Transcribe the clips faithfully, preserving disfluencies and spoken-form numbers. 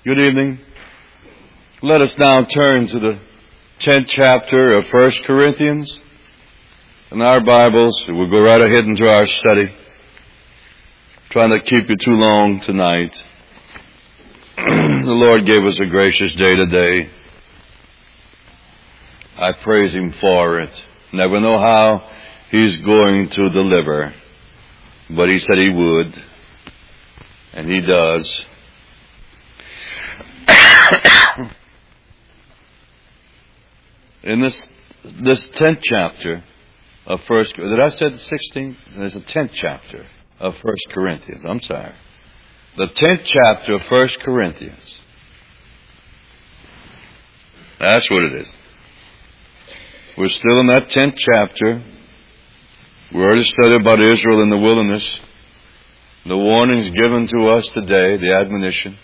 Good evening. Let us now turn to the tenth chapter of First Corinthians. In our Bibles, we'll go right ahead into our study. Trying to keep you too long tonight. The Lord gave us a gracious day today. I praise Him for it. Never know how He's going to deliver. But He said He would. And He does. In this this tenth chapter of First, did I say the sixteenth? There's a tenth chapter of First Corinthians. I'm sorry, the tenth chapter of First Corinthians. That's what it is. We're still in that tenth chapter. We already studied about Israel in the wilderness. The warnings given to us today, the admonition.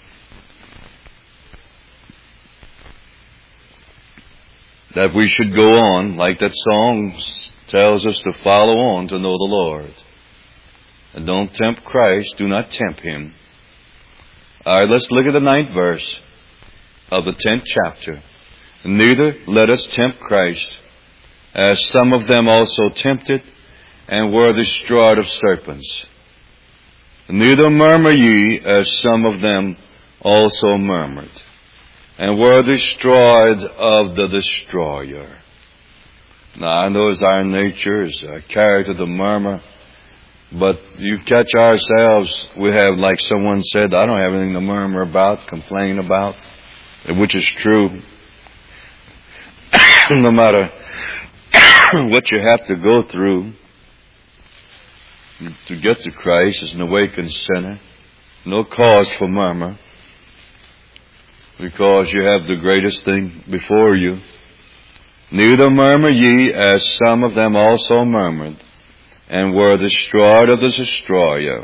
That we should go on, like that song tells us to follow on to know the Lord. And don't tempt Christ, do not tempt Him. All right, let's look at the ninth verse of the tenth chapter. Neither let us tempt Christ, as some of them also tempted, and were destroyed of serpents. Neither murmur ye, as some of them also murmured, and were destroyed of the destroyer. Now, I know it's our nature, it's our character to murmur, but you catch ourselves, we have, like someone said, I don't have anything to murmur about, complain about, which is true. No matter what you have to go through to get to Christ as an awakened sinner, no cause for murmur. Because you have the greatest thing before you. Neither murmur ye, as some of them also murmured, and were destroyed of the destroyer.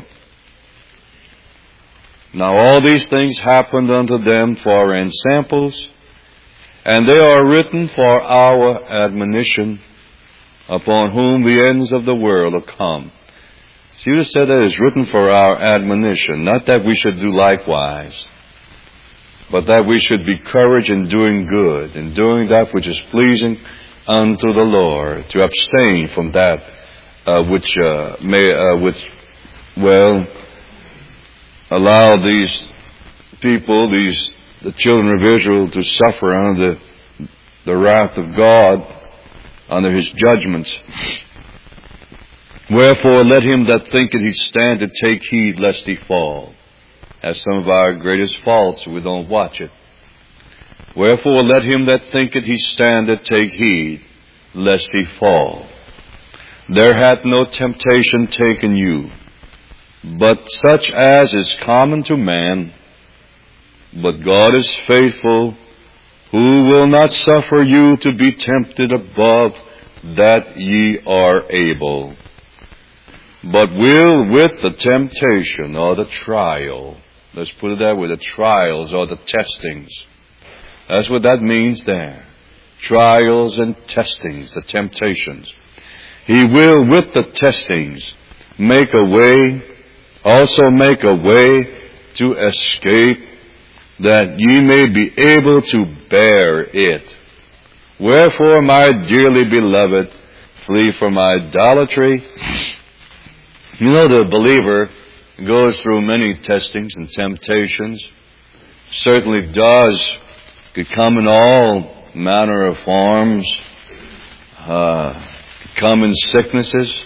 Now all these things happened unto them for ensamples, and they are written for our admonition, upon whom the ends of the world are come. So you said that it's written for our admonition, not that we should do likewise, but that we should be courage in doing good, in doing that which is pleasing unto the Lord, to abstain from that uh, which uh, may, uh, which, well, allow these people, these the children of Israel, to suffer under the, the wrath of God, under His judgments. Wherefore, let him that thinketh he standeth take heed lest he fall. As some of our greatest faults, we don't watch it. Wherefore, let him that thinketh he standeth take heed, lest he fall. There hath no temptation taken you, but such as is common to man. But God is faithful, who will not suffer you to be tempted above that ye are able, but will with the temptation or the trial, let's put it that way, the trials or the testings. That's what that means there. Trials and testings, the temptations. He will with the testings make a way, also make a way to escape, that ye may be able to bear it. Wherefore, my dearly beloved, flee from idolatry. You know, the believer goes through many testings and temptations. Certainly does. Could come in all manner of forms. Uh, could come in sicknesses.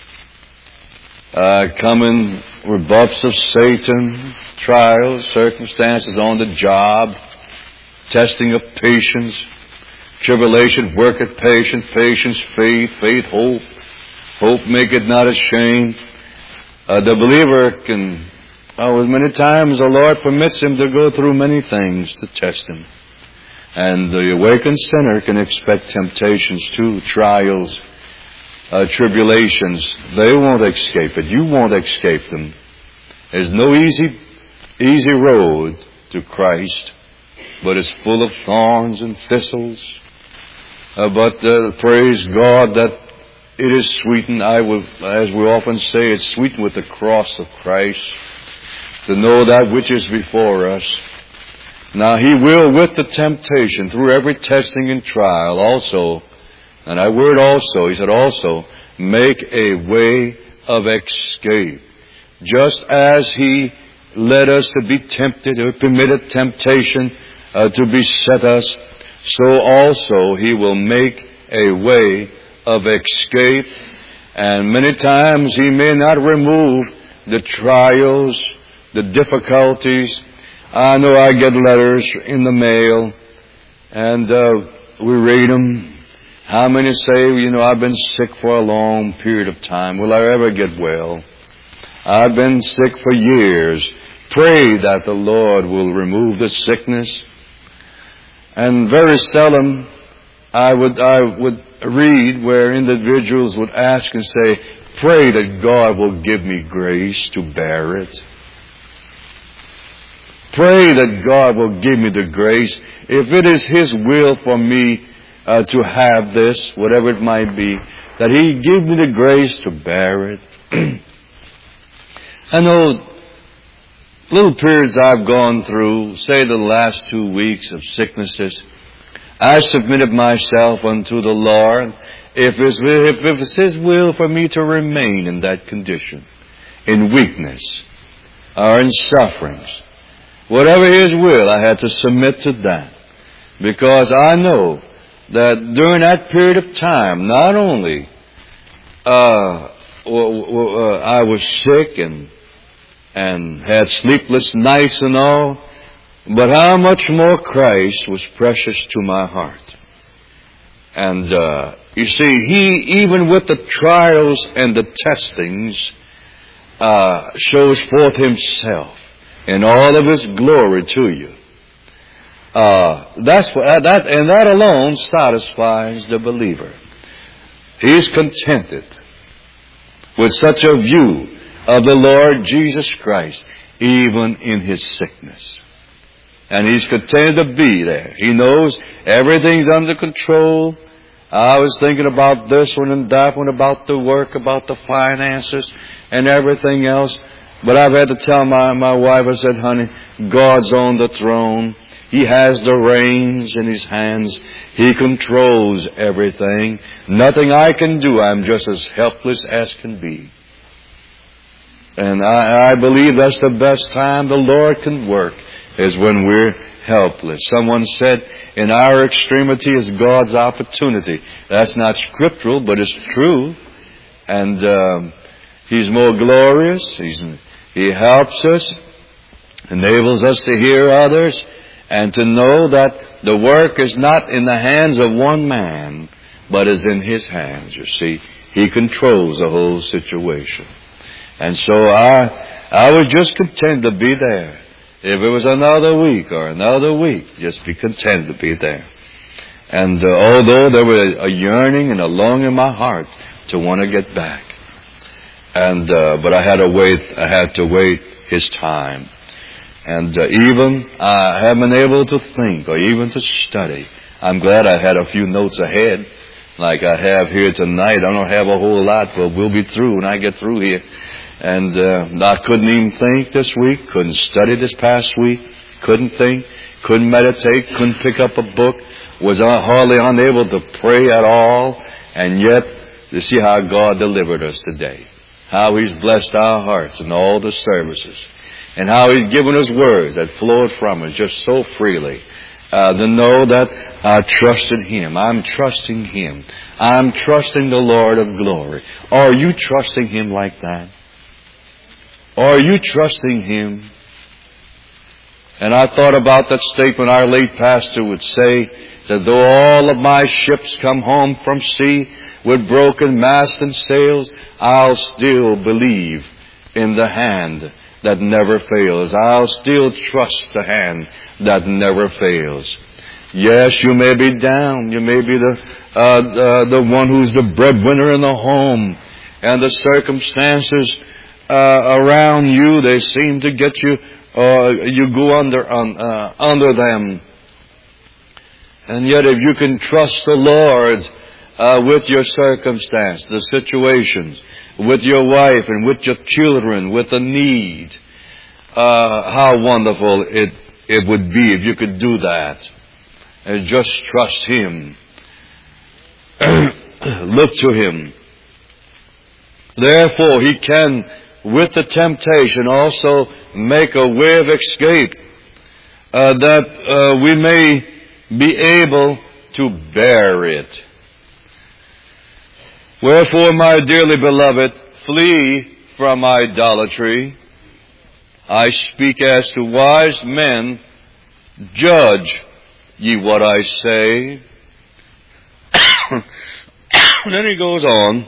Uh, come in rebuffs of Satan. Trials, circumstances on the job. Testing of patience. Tribulation worketh patience. Patience, faith. Faith, hope. Hope maketh not ashamed. Uh, the believer can, oh, as many times the Lord permits him to go through many things to test him. And the awakened sinner can expect temptations too, trials, uh, tribulations. They won't escape it. You won't escape them. There's no easy, easy road to Christ, but it's full of thorns and thistles. Uh, but uh, praise God that it is sweetened, I will, as we often say, it's sweetened with the cross of Christ, to know that which is before us. Now He will, with the temptation, through every testing and trial, also, and that word also, He said also, make a way of escape. Just as He led us to be tempted, or permitted temptation uh, to beset us, so also He will make a way of escape. And many times He may not remove the trials, the difficulties. I know I get letters in the mail, and uh, we read them. How many say, you know, I've been sick for a long period of time. Will I ever get well? I've been sick for years. Pray that the Lord will remove the sickness. And very seldom I would I would read where individuals would ask and say, pray that God will give me grace to bear it. Pray that God will give me the grace. If it is His will for me uh, to have this, whatever it might be, that He give me the grace to bear it. I know little periods I've gone through, say the last two weeks of sicknesses, I submitted myself unto the Lord. If it's, if it's His will for me to remain in that condition, in weakness, or in sufferings, whatever His will, I had to submit to that. Because I know that during that period of time, not only uh, I was sick and and had sleepless nights and all, but how much more Christ was precious to my heart. And uh, you see, He, even with the trials and the testings, uh, shows forth Himself in all of His glory to you. Uh, that's what, that, and that alone satisfies the believer. He's contented with such a view of the Lord Jesus Christ, even in His sickness. And He's contented to be there. He knows everything's under control. I was thinking about this one and that one, about the work, about the finances, and everything else. But I've had to tell my, my wife, I said, honey, God's on the throne. He has the reins in His hands. He controls everything. Nothing I can do. I'm just as helpless as can be. And I, I believe that's the best time the Lord can work, is when we're helpless. Someone said, in our extremity is God's opportunity. That's not scriptural, but it's true. And um, He's more glorious. He's, he helps us, enables us to hear others, and to know that the work is not in the hands of one man, but is in His hands, you see. He controls the whole situation. And so I I was just content to be there. If it was another week or another week, just be content to be there. And uh, although there was a yearning and a longing in my heart to want to get back, and uh, but I had to wait. I had to wait His time. And uh, even I haven't been able to think or even to study. I'm glad I had a few notes ahead, like I have here tonight. I don't have a whole lot, but we'll be through when I get through here. And uh, I couldn't even think this week, couldn't study this past week, couldn't think, couldn't meditate, couldn't pick up a book, was hardly unable to pray at all. And yet, you see how God delivered us today. How He's blessed our hearts in all the services. And how He's given us words that flowed from us just so freely. Uh, to know that I trust in Him. I'm trusting Him. I'm trusting the Lord of glory. Are you trusting Him like that? Are you trusting Him? And I thought about that statement our late pastor would say, that though all of my ships come home from sea with broken masts and sails, I'll still believe in the hand that never fails. I'll still trust the hand that never fails. Yes, you may be down. You may be the uh, the, the one who's the breadwinner in the home, and the circumstances uh, around you, they seem to get you. Uh, you go under uh, under them. And yet, if you can trust the Lord uh, with your circumstance, the situations, with your wife and with your children, with the need, uh, how wonderful it it would be if you could do that. And just trust Him. Look to Him. Therefore, He can, with the temptation, also make a way of escape, uh, that uh, we may be able to bear it. Wherefore, my dearly beloved, flee from idolatry. I speak as to wise men. Judge ye what I say. And then he goes on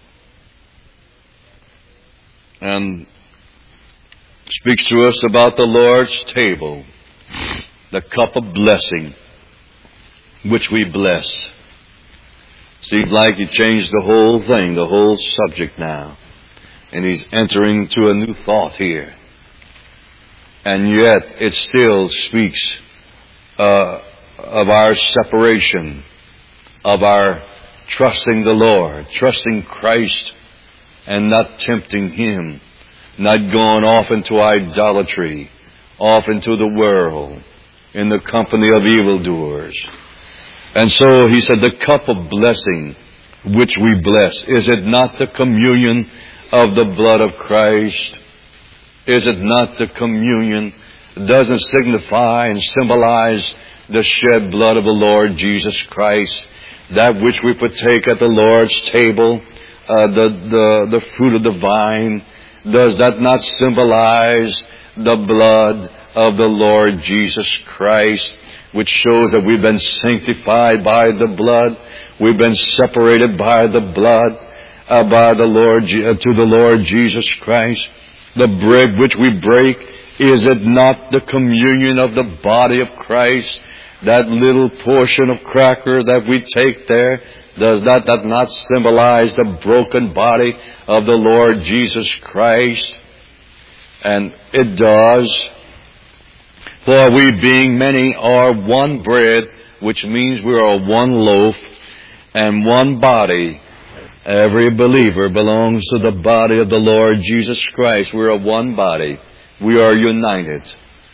and speaks to us about the Lord's table, the cup of blessing, which we bless. Seems like he changed the whole thing, the whole subject now. And he's entering to a new thought here. And yet it still speaks uh, of our separation, of our trusting the Lord, trusting Christ, and not tempting Him, not going off into idolatry, off into the world, in the company of evildoers. And so he said, the cup of blessing which we bless, is it not the communion of the blood of Christ? Is it not the communion? Doesn't signify and symbolize the shed blood of the Lord Jesus Christ, that which we partake at the Lord's table, uh, the, the, the fruit of the vine? Does that not symbolize the blood of the Lord Jesus Christ, which shows that we've been sanctified by the blood, we've been separated by the blood, uh, by the Lord, uh, to the Lord Jesus Christ? The bread which we break, is it not the communion of the body of Christ? That little portion of cracker that we take there, does that, that not symbolize the broken body of the Lord Jesus Christ? And it does. For we, being many, are one bread, which means we are one loaf and one body. Every believer belongs to the body of the Lord Jesus Christ. We are one body. We are united.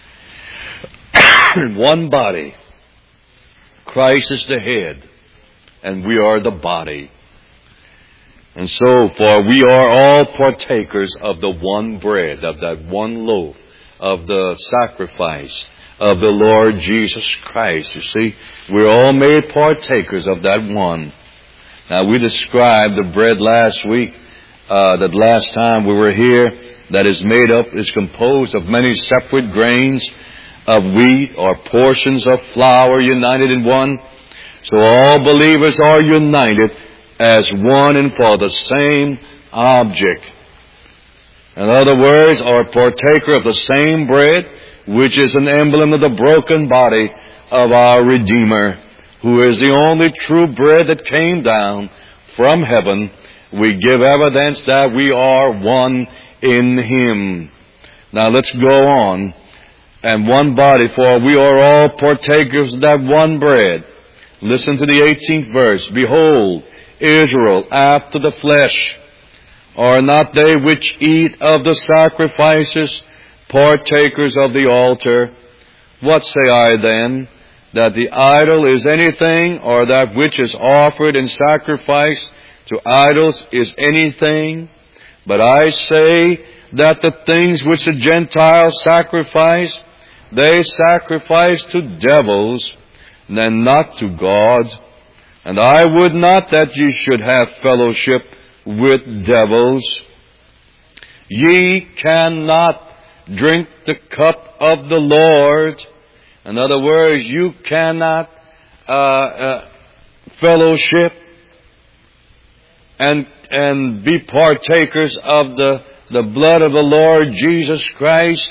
One body. Christ is the head, and we are the body. And so, for we are all partakers of the one bread, of that one loaf, of the sacrifice of the Lord Jesus Christ. You see, we're all made partakers of that one. Now, we described the bread last week, uh, that last time we were here, that is made up, is composed of many separate grains of wheat or portions of flour united in one. So all believers are united as one and for the same object. In other words, are partaker of the same bread, which is an emblem of the broken body of our Redeemer, who is the only true bread that came down from heaven. We give evidence that we are one in Him. Now let's go on. And one body, for we are all partakers of that one bread. Listen to the eighteenth verse. Behold, Israel after the flesh, are not they which eat of the sacrifices partakers of the altar? What say I then? That the idol is anything, or that which is offered in sacrifice to idols is anything? But I say that the things which the Gentiles sacrifice, they sacrifice to devils, and not to God. And I would not that ye should have fellowship with devils. Ye cannot drink the cup of the Lord. In other words, you cannot uh, uh, fellowship and and be partakers of the, the blood of the Lord Jesus Christ,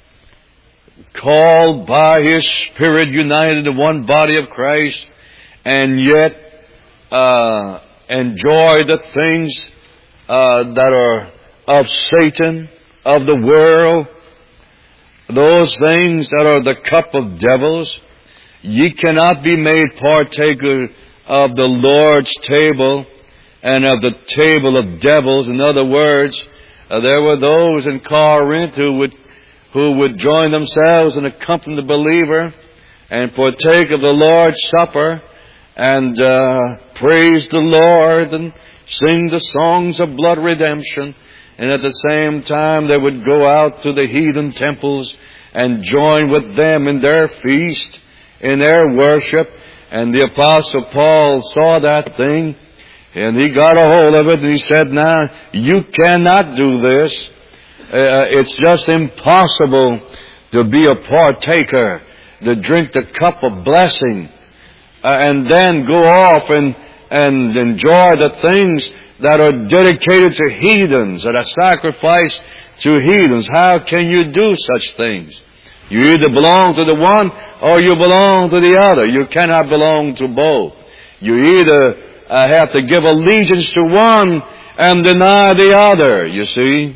called by His Spirit, united in one body of Christ, and yet uh, enjoy the things uh, that are of Satan, of the world, those things that are the cup of devils. Ye cannot be made partaker of the Lord's table and of the table of devils. In other words, uh, there were those in Corinth who would who would join themselves and accompany the believer and partake of the Lord's Supper and uh, praise the Lord and sing the songs of blood redemption. And at the same time, they would go out to the heathen temples and join with them in their feast, in their worship. And the Apostle Paul saw that thing, and he got a hold of it, and he said, now, you cannot do this. Uh, it's just impossible to be a partaker, to drink the cup of blessing, uh, and then go off and, and enjoy the things that are dedicated to heathens, that are sacrificed to heathens. How can you do such things? You either belong to the one or you belong to the other. You cannot belong to both. You either uh, have to give allegiance to one and deny the other, you see.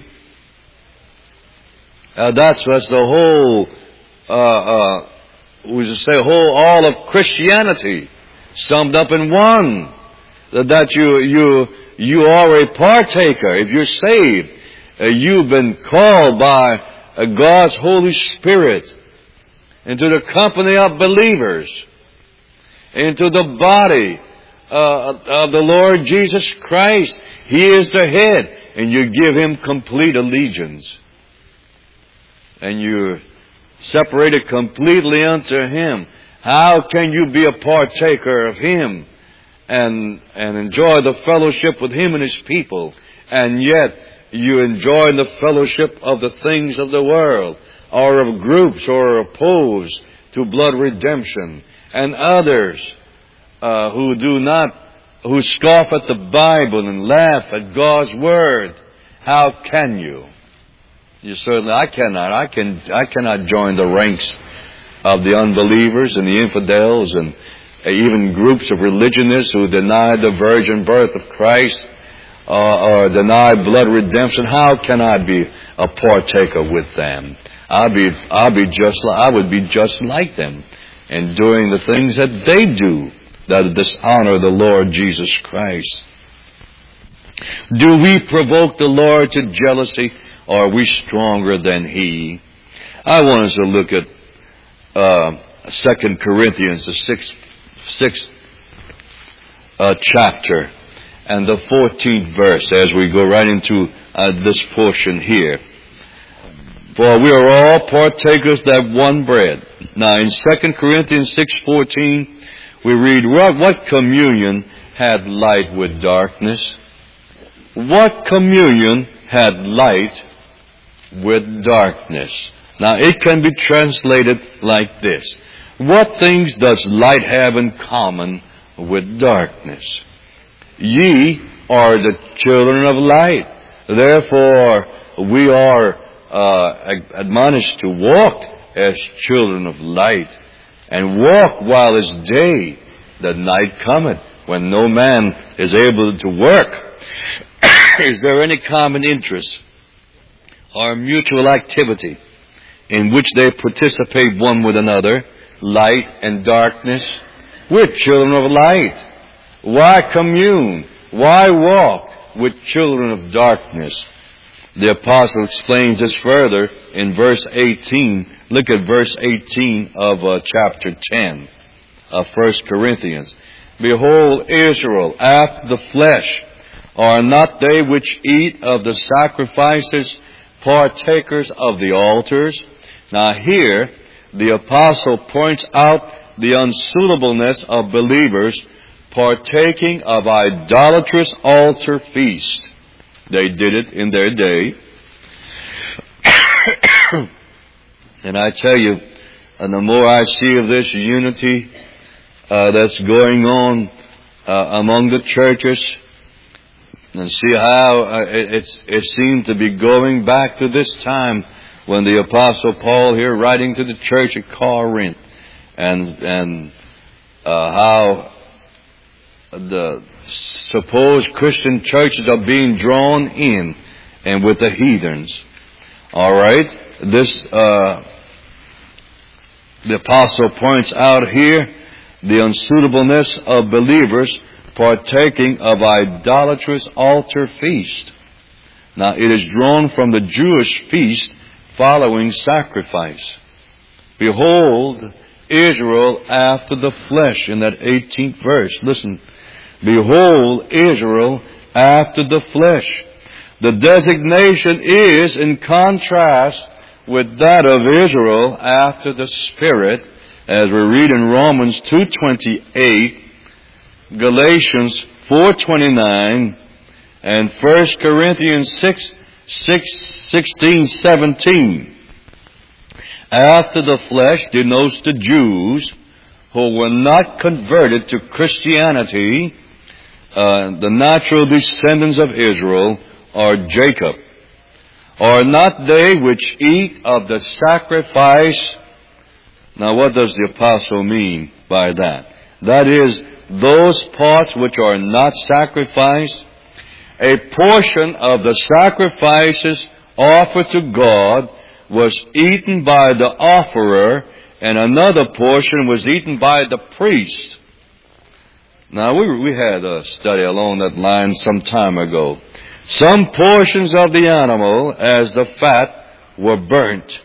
Uh, that's, that's the whole, uh, uh, we should say, whole, all of Christianity summed up in one. That you, you, you are a partaker. If you're saved, uh, you've been called by uh, God's Holy Spirit into the company of believers, into the body uh, of the Lord Jesus Christ. He is the head, and you give Him complete allegiance. And you're separated completely unto Him. How can you be a partaker of Him and and enjoy the fellowship with Him and His people, and yet you enjoy the fellowship of the things of the world, or of groups, or opposed to blood redemption, and others uh, who do not, who scoff at the Bible and laugh at God's Word? How can you? You certainly, I cannot. I can, I cannot join the ranks of the unbelievers and the infidels and even groups of religionists who deny the virgin birth of Christ uh, or deny blood redemption. How can I be a partaker with them? I'll be, I'll be just, I would be just like them in doing the things that they do that dishonor the Lord Jesus Christ. Do we provoke the Lord to jealousy? Or are we stronger than He? I want us to look at uh, Second Corinthians, the sixth, sixth uh, chapter, and the fourteenth verse, as we go right into uh, this portion here. For we are all partakers of that one bread. Now, in Second Corinthians six fourteen, we read, what, what communion had light with darkness? What communion had light with darkness? Now, it can be translated like this. What things does light have in common with darkness? Ye are the children of light. Therefore, we are uh, admonished to walk as children of light, and walk while it's day, that night cometh, when no man is able to work. Is there any common interest or mutual activity in which they participate one with another, light and darkness? We're children of light. Why commune? Why walk with children of darkness? The apostle explains this further in verse eighteen. Look at verse eighteen of uh, chapter ten of First Corinthians. Behold, Israel, after the flesh, are not they which eat of the sacrifices partakers of the altars? Now here, the apostle points out the unsuitableness of believers partaking of idolatrous altar feast. They did it in their day. And I tell you, and the more I see of this unity uh, that's going on uh, among the churches, and see how uh, it, it's, it seemed to be going back to this time when the Apostle Paul here writing to the church at Corinth, and and uh, how the supposed Christian churches are being drawn in, and with the heathens. All right, this uh, the Apostle points out here the unsuitableness of believers partaking of idolatrous altar feast. Now, it is drawn from the Jewish feast following sacrifice. Behold, Israel after the flesh, in that eighteenth verse. Listen. Behold, Israel after the flesh. The designation is in contrast with that of Israel after the Spirit, as we read in Romans two twenty-eight, Galatians four twenty-nine, and First Corinthians six, sixteen, seventeen. After the flesh denotes the Jews who were not converted to Christianity, uh, the natural descendants of Israel, or Jacob. Are not they which eat of the sacrifice? Now what does the apostle mean by that? That is, those parts which are not sacrificed. A portion of the sacrifices offered to God was eaten by the offerer, and another portion was eaten by the priest. Now, we, we had a study along that line some time ago. Some portions of the animal, as the fat, were burnt.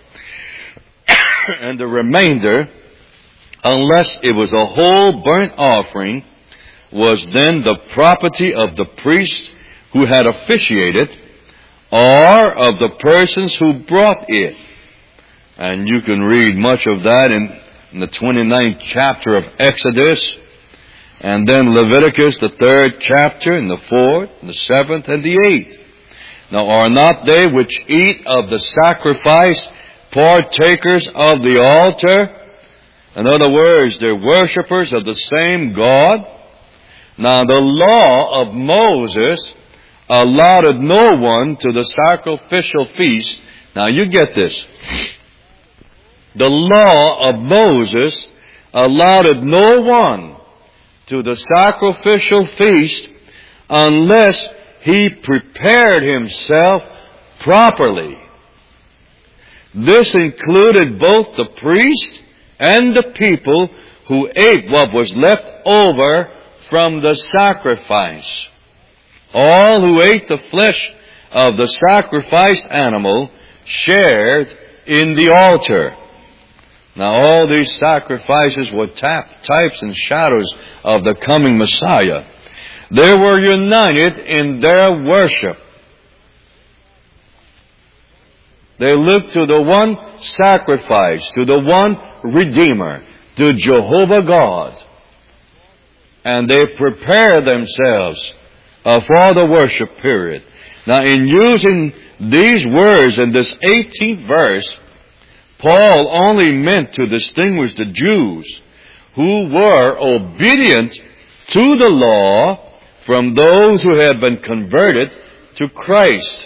And the remainder, unless it was a whole burnt offering, was then the property of the priest who had officiated, or of the persons who brought it. And you can read much of that in, in the twenty-ninth chapter of Exodus, and then Leviticus, the third chapter, and the fourth, and the seventh, and the eighth. Now, are not they which eat of the sacrifice partakers of the altar? In other words, they're worshippers of the same God. Now, the law of Moses allotted no one to the sacrificial feast. Now, you get this. The law of Moses allotted no one to the sacrificial feast unless he prepared himself properly. This included both the priest and the people who ate what was left over from the sacrifice. All who ate the flesh of the sacrificed animal shared in the altar. Now, all these sacrifices were tap, types and shadows of the coming Messiah. They were united in their worship. They looked to the one sacrifice, to the one Redeemer, to Jehovah God. And they prepared themselves uh, for the worship period. Now, in using these words in this eighteenth verse, Paul only meant to distinguish the Jews who were obedient to the law from those who had been converted to Christ.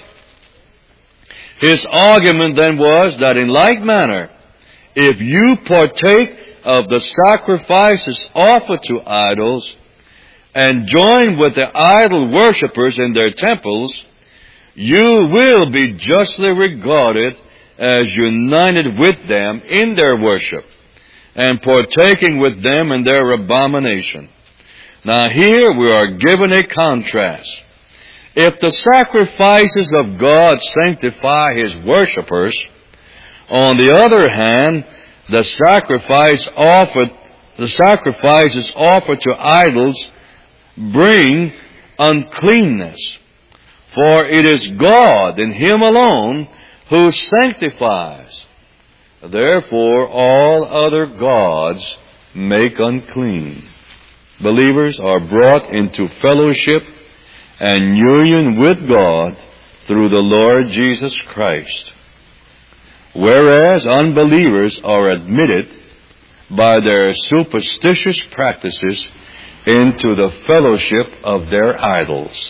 His argument then was that in like manner, if you partake of the sacrifices offered to idols and join with the idol worshippers in their temples, you will be justly regarded as united with them in their worship and partaking with them in their abomination. Now here we are given a contrast. If the sacrifices of God sanctify His worshippers, on the other hand, the sacrifice offered, the sacrifices offered to idols bring uncleanness. For it is God and Him alone who sanctifies. Therefore, all other gods make unclean. Believers are brought into fellowship and union with God through the Lord Jesus Christ, whereas unbelievers are admitted by their superstitious practices into the fellowship of their idols.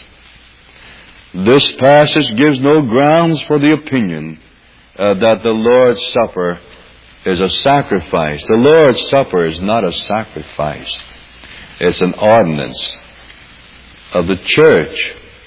This passage gives no grounds for the opinion uh, that the Lord's Supper is a sacrifice. The Lord's Supper is not a sacrifice. It's an ordinance of the church.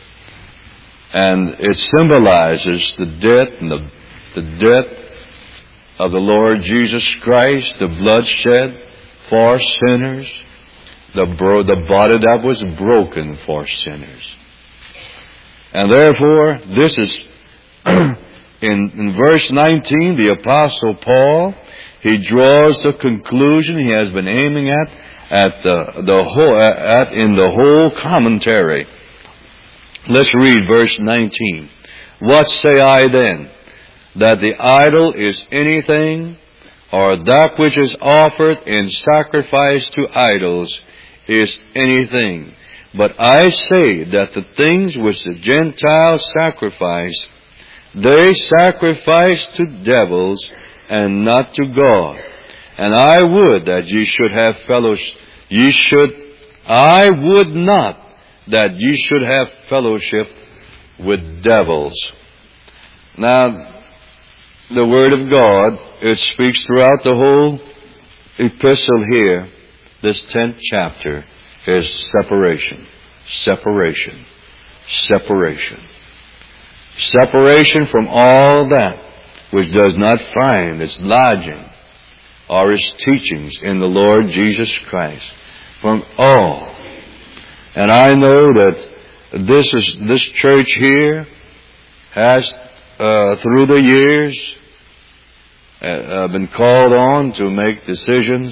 And it symbolizes the death and the, the death of the Lord Jesus Christ, the blood shed for sinners, the, bro- the body that was broken for sinners. And therefore, this is in, in verse nineteen, the Apostle Paul, he draws the conclusion he has been aiming at at the, the whole, at in the whole commentary. Let's read verse nineteen. What say I then? That the idol is anything, or that which is offered in sacrifice to idols is anything. But I say that the things which the Gentiles sacrifice, they sacrifice to devils and not to God. And I would that ye should have fellowship, ye should, I would not that ye should have fellowship with devils. Now, the Word of God, it speaks throughout the whole epistle here. This tenth chapter is separation, separation, separation. Separation from all that which does not find its lodging or its teachings in the Lord Jesus Christ. From all. And I know that this is this church here has, uh, through the years, uh, been called on to make decisions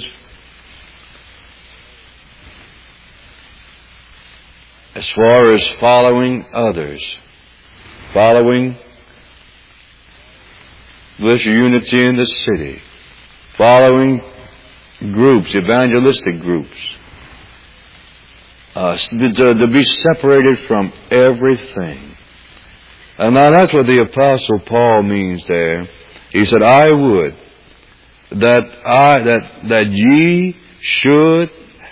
as far as following others, following this unity in the city, following groups, evangelistic groups, uh, to, to be separated from everything. And now that's what the Apostle Paul means there. He said, I would that I that that ye should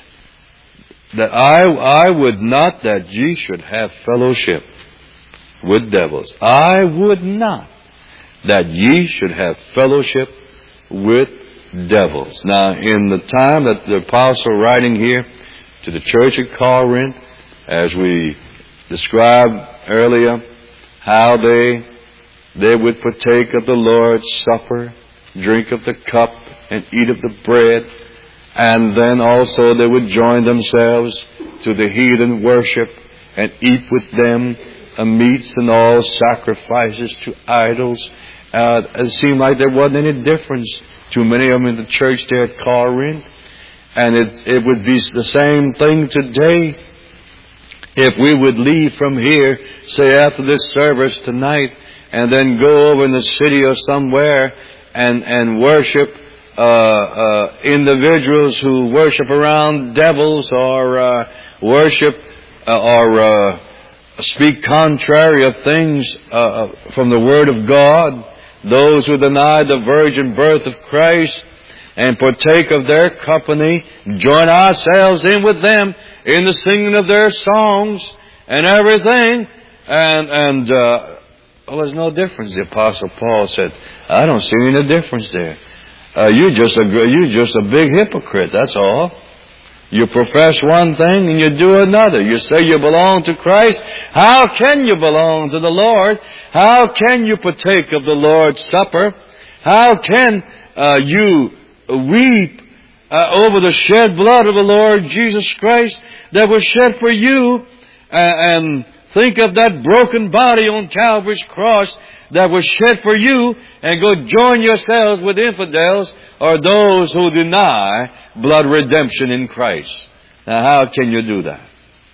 that I I would not that ye should have fellowship with devils. I would not that ye should have fellowship with devils. Now, in the time that the apostle writing here to the church at Corinth, as we described earlier, how they they would partake of the Lord's Supper, drink of the cup, and eat of the bread, and then also they would join themselves to the heathen worship and eat with them uh, meats and all sacrifices to idols. Uh, it seemed like there wasn't any difference to many of them in the church there at Corinth. And it, it would be the same thing today if we would leave from here, say after this service tonight, and then go over in the city or somewhere and, and worship uh, uh, individuals who worship around devils or uh, worship uh, or uh, speak contrary of things uh, from the Word of God. Those who deny the virgin birth of Christ and partake of their company, join ourselves in with them in the singing of their songs and everything. And, and, uh, well, there's no difference. The Apostle Paul said, I don't see any difference there. Uh, you're just a, you're just a big hypocrite, that's all. You profess one thing and you do another. You say you belong to Christ. How can you belong to the Lord? How can you partake of the Lord's Supper? How can uh, you weep uh, over the shed blood of the Lord Jesus Christ that was shed for you, uh, and think of that broken body on Calvary's cross that was shed for you, and go join yourselves with infidels or those who deny blood redemption in Christ? Now, how can you do that?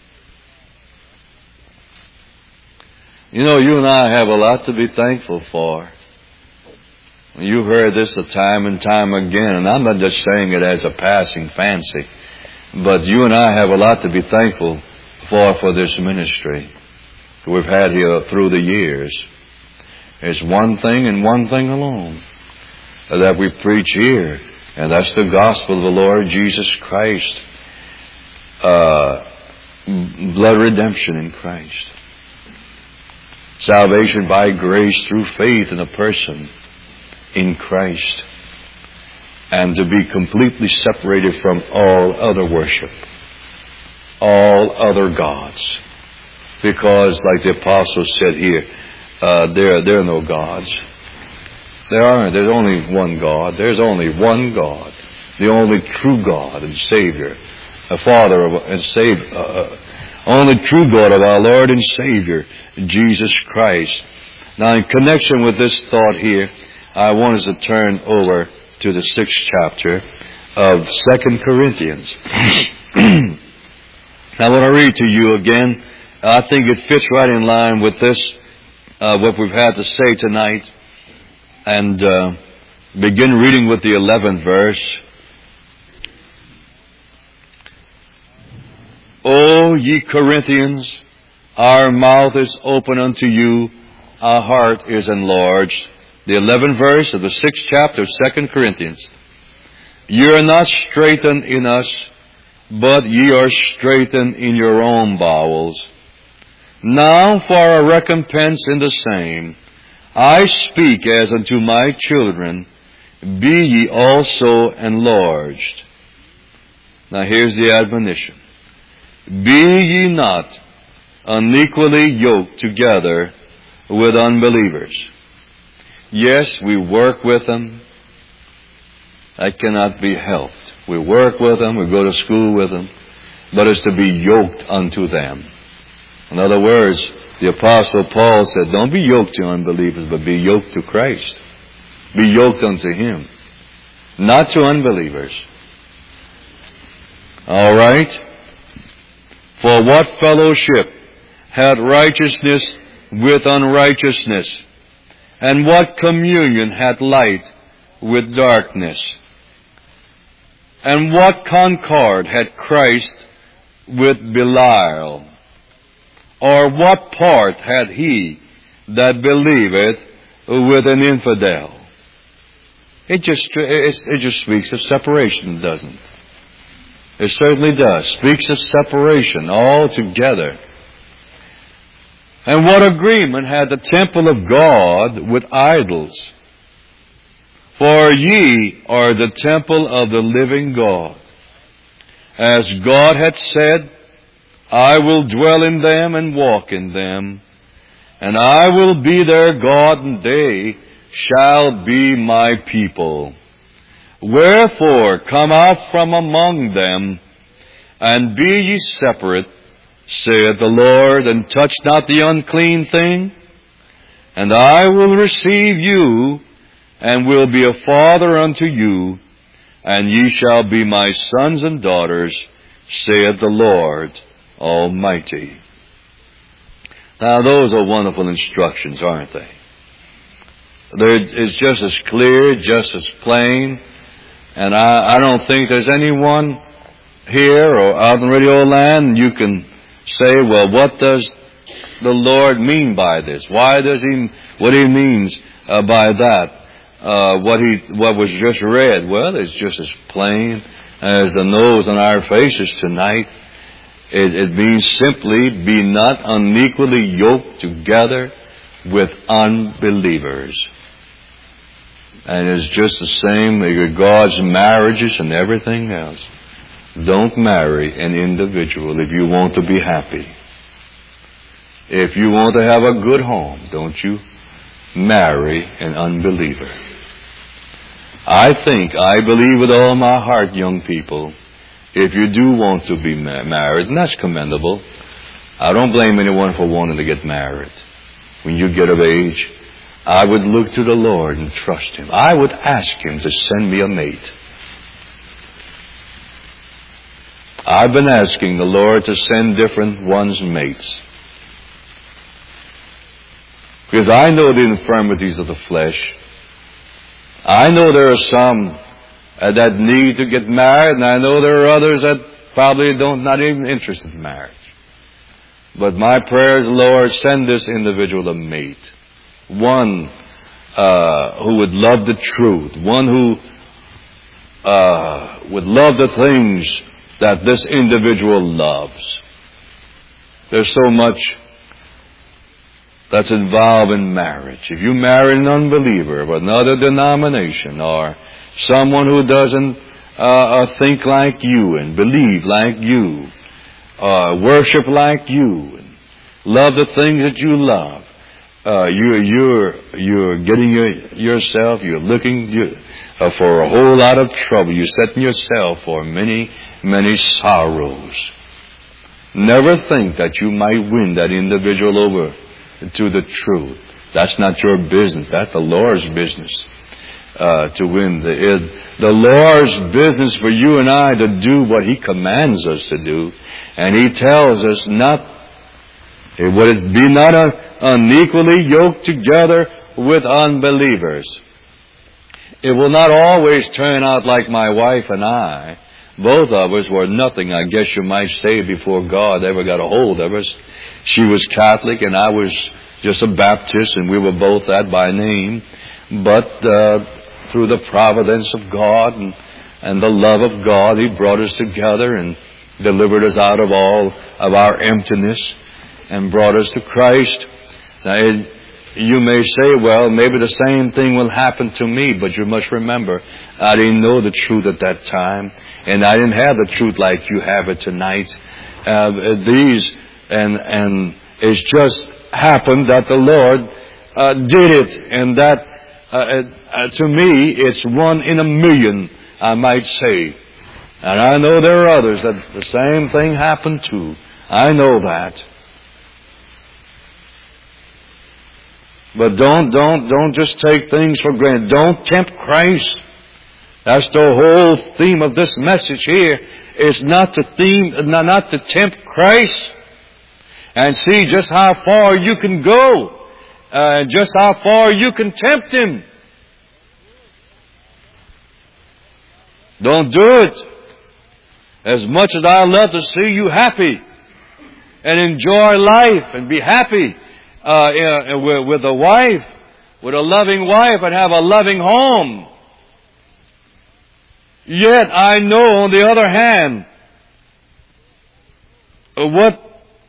You know, you and I have a lot to be thankful for. You've heard this a time and time again, and I'm not just saying it as a passing fancy, but you and I have a lot to be thankful for for this ministry we've had here through the years. It's one thing and one thing alone that we preach here, and that's the gospel of the Lord Jesus Christ. Uh, blood redemption in Christ. Salvation by grace through faith in a person in Christ. And to be completely separated from all other worship. All other gods. Because, like the apostle said here, uh, there, there are no gods. There aren't. There's only one God. There's only one God. The only true God and Savior. A Father of, and Savior. Uh, only true God of our Lord and Savior, Jesus Christ. Now, in connection with this thought here, I want us to turn over to the sixth chapter of Second Corinthians. I want to read to you again. I think it fits right in line with this, uh, what we've had to say tonight. And uh, begin reading with the eleventh verse. O ye Corinthians, our mouth is open unto you, our heart is enlarged. The eleventh verse of the sixth chapter of Second Corinthians. Ye are not straitened in us, but ye are straitened in your own bowels. Now for a recompense in the same, I speak as unto my children, be ye also enlarged. Now here's the admonition. Be ye not unequally yoked together with unbelievers. Yes, we work with them. That cannot be helped. We work with them, we go to school with them, but it's to be yoked unto them. In other words, the Apostle Paul said, don't be yoked to unbelievers, but be yoked to Christ. Be yoked unto Him, not to unbelievers. All right? For what fellowship hath righteousness with unrighteousness? And what communion hath light with darkness? And what concord had Christ with Belial? Or what part had he that believeth with an infidel? It just, it just speaks of separation, doesn't it? It certainly does. Speaks of separation altogether. And what agreement had the temple of God with idols? For ye are the temple of the living God. As God hath said, I will dwell in them and walk in them, and I will be their God, and they shall be my people. Wherefore come out from among them, and be ye separate, saith the Lord, and touch not the unclean thing, and I will receive you, and will be a father unto you, and ye shall be my sons and daughters, saith the Lord Almighty. Now those are wonderful instructions, aren't they? They're, it's just as clear, just as plain, and I, I don't think there's anyone here or out in radio land you can say, well, what does the Lord mean by this? Why does He, what He means uh, by that? Uh, what he, what was just read? Well, it's just as plain as the nose on our faces tonight. It, it means simply, be not unequally yoked together with unbelievers. And it's just the same with God's marriages and everything else. Don't marry an individual if you want to be happy. If you want to have a good home, don't you marry an unbeliever. I think, I believe with all my heart, young people, if you do want to be ma- married, and that's commendable, I don't blame anyone for wanting to get married. When you get of age, I would look to the Lord and trust Him. I would ask Him to send me a mate. I've been asking the Lord to send different ones mates. Because I know the infirmities of the flesh. I know there are some uh, that need to get married, and I know there are others that probably don't, not even interested in marriage. But my prayer is, Lord, send this individual a mate. One uh, who would love the truth. One who uh, would love the things that this individual loves. There's so much that's involved in marriage. If you marry an unbeliever of another denomination, or someone who doesn't uh, uh, think like you and believe like you, uh, worship like you, and love the things that you love, uh, you're you're you're getting your, yourself, you're looking you, uh, for a whole lot of trouble. You're setting yourself for many many sorrows. Never think that you might win that individual over to the truth. That's not your business. That's the Lord's business. Uh, to win the it, the Lord's business for you and I to do what He commands us to do, and He tells us not it would be not un, unequally yoked together with unbelievers. It will not always turn out like my wife and I. Both of us were nothing, I guess you might say, before God ever got a hold of us. She was Catholic and I was just a Baptist, and we were both that by name. But uh, through the providence of God and, and the love of God, He brought us together and delivered us out of all of our emptiness and brought us to Christ. Now, it, you may say, well, maybe the same thing will happen to me, but you must remember, I didn't know the truth at that time, and I didn't have the truth like you have it tonight. Uh, these, and, and it's just happened that the Lord uh, did it, and that Uh, uh, to me, it's one in a million, I might say. And I know there are others that the same thing happened to. I know that. But don't, don't, don't just take things for granted. Don't tempt Christ. That's the whole theme of this message here. It's not to theme, not, not to tempt Christ and see just how far you can go. Uh, just how far you can tempt Him. Don't do it. As much as I love to see you happy and enjoy life and be happy uh, in, with, with a wife, with a loving wife, and have a loving home. Yet I know, on the other hand, what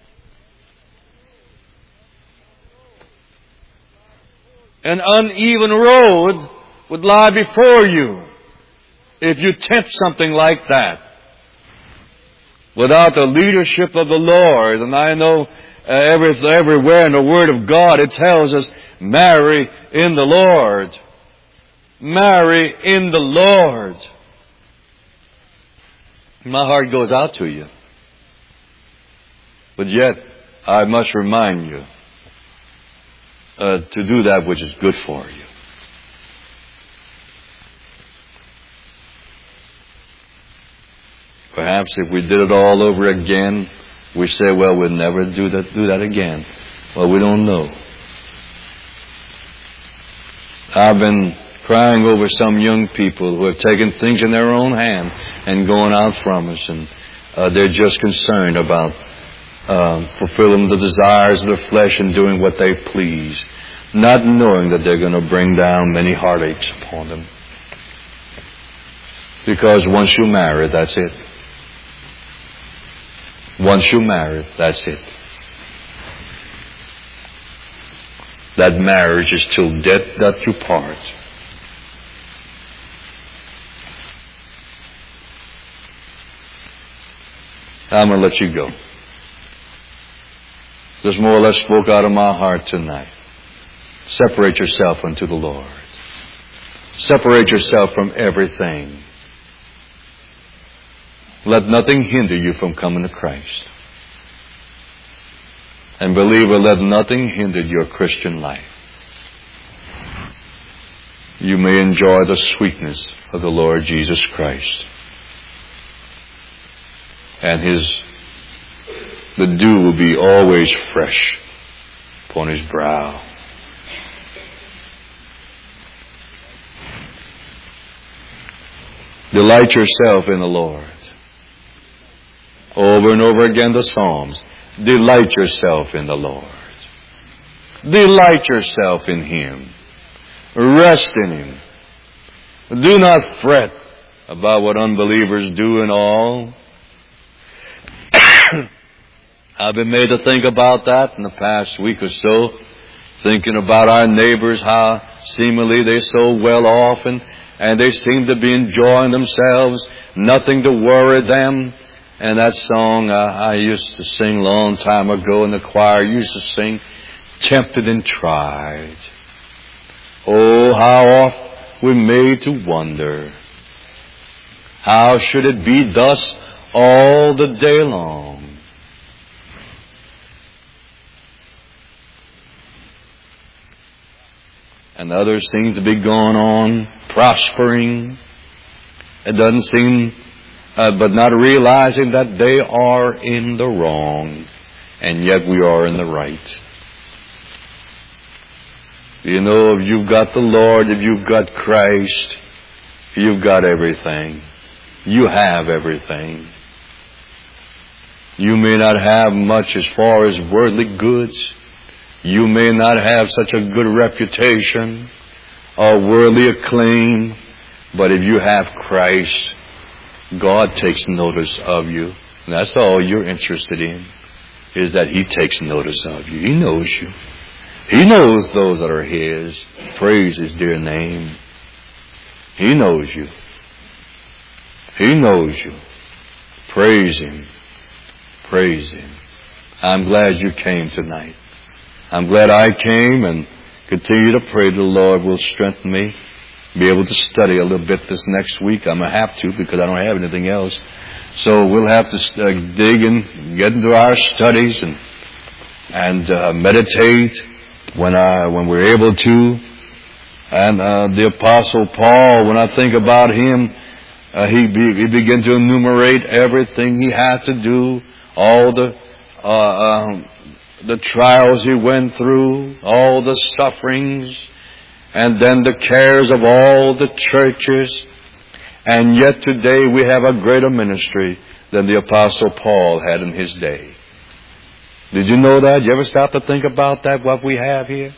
an uneven road would lie before you if you tempt something like that without the leadership of the Lord. And I know uh, every, everywhere in the Word of God it tells us, marry in the Lord. Marry in the Lord. My heart goes out to you. But yet, I must remind you Uh, to do that which is good for you. Perhaps if we did it all over again, we say, well, we'll never do that, do that again. Well, we don't know. I've been crying over some young people who have taken things in their own hand and going out from us, and uh, they're just concerned about Um, fulfilling the desires of their flesh and doing what they please, not knowing that they're going to bring down many heartaches upon them. Because once you marry, that's it. Once you marry, that's it. That marriage is till death doth you part. I'm going to let you go. This more or less spoke out of my heart tonight. Separate yourself unto the Lord. Separate yourself from everything. Let nothing hinder you from coming to Christ. And believer, let nothing hinder your Christian life. You may enjoy the sweetness of the Lord Jesus Christ. And His The dew will be always fresh upon His brow. Delight yourself in the Lord. Over and over again the Psalms. Delight yourself in the Lord. Delight yourself in Him. Rest in Him. Do not fret about what unbelievers do and all. I've been made to think about that in the past week or so, thinking about our neighbors, how seemingly they're so well off and, and they seem to be enjoying themselves, nothing to worry them. And that song I, I used to sing a long time ago, and the choir used to sing, tempted and tried. Oh, how oft we're made to wonder, how should it be thus all the day long? and others seem to be going on, prospering. It doesn't seem, uh, but not realizing that they are in the wrong, and yet we are in the right. You know, if you've got the Lord, if you've got Christ, you've got everything. You have everything. You may not have much as far as worldly goods. You may not have such a good reputation or worldly acclaim. But if you have Christ, God takes notice of you. And that's all you're interested in, is that He takes notice of you. He knows you. He knows those that are His. Praise His dear name. He knows you. He knows you. Praise Him. Praise Him. I'm glad you came tonight. I'm glad I came, and continue to pray the Lord will strengthen me. Be able to study a little bit this next week. I'm going to have to, because I don't have anything else. So we'll have to uh, dig and get into our studies and and uh, meditate when I when we're able to. And uh, the Apostle Paul, when I think about him, uh, he be, he began to enumerate everything he had to do, all the uh, um, the trials he went through, all the sufferings, and then the cares of all the churches. And yet today we have a greater ministry than the Apostle Paul had in his day. Did you know that? You ever stop to think about that, what we have here?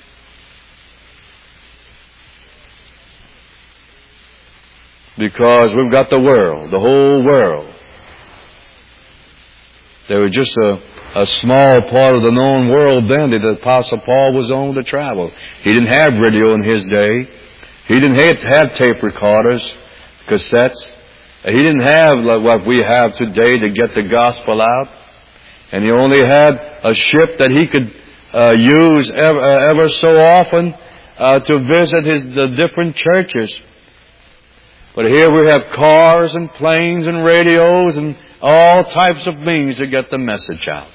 Because we've got the world, the whole world. There was just a, a small part of the known world then that the Apostle Paul was on to travel. He didn't have radio in his day. He didn't have, have tape recorders, cassettes. He didn't have like what we have today to get the gospel out. And he only had a ship that he could uh, use ever, uh, ever so often uh, to visit his the different churches. But here we have cars and planes and radios and all types of means to get the message out.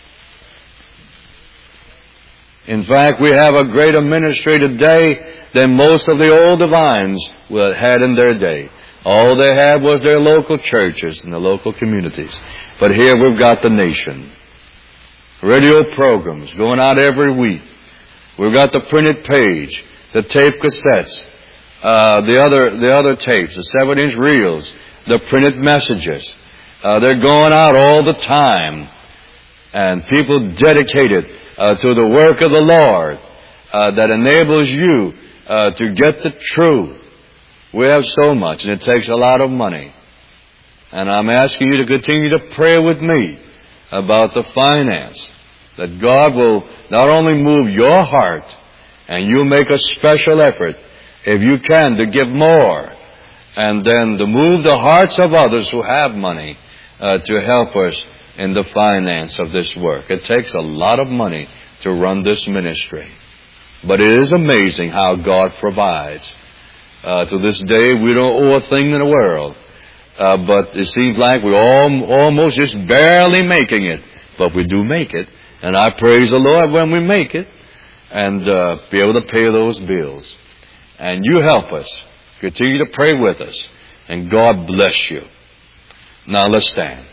In fact, we have a greater ministry today than most of the old divines had in their day. All they had was their local churches and the local communities. But here we've got the nation. Radio programs going out every week. We've got the printed page, the tape cassettes, uh, the other the other tapes, the seven-inch reels, the printed messages. Uh, they're going out all the time. And people dedicated uh, to the work of the Lord uh, that enables you uh, to get the truth. We have so much, and it takes a lot of money. And I'm asking you to continue to pray with me about the finance, that God will not only move your heart, and you'll make a special effort, if you can, to give more, and then to move the hearts of others who have money uh, to help us in the finance of this work. It takes a lot of money to run this ministry. But it is amazing how God provides. Uh, to this day, we don't owe a thing in the world. Uh, but it seems like we're all, almost just barely making it. But we do make it. And I praise the Lord when we make it. And uh, be able to pay those bills. And you help us. Continue to pray with us. And God bless you. Now let's stand.